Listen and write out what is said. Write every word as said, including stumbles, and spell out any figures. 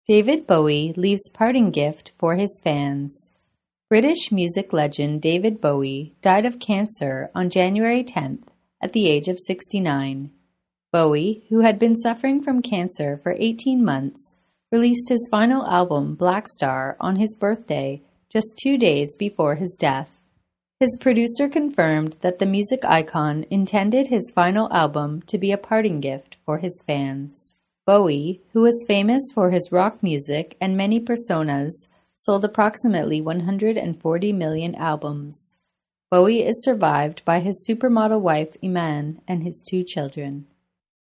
David Bowie leaves parting gift for his fans. British music legend David Bowie died of cancer on January tenth at the age of sixty-nine. Bowie, who had been suffering from cancer for eighteen months, released his final album, Black Star, on his birthday, just two days before his death. His producer confirmed that the music icon intended his final album to be a parting gift for his fans. Bowie, who was famous for his rock music and many personas, sold approximately one hundred forty million albums. Bowie is survived by his supermodel wife Iman and his two children.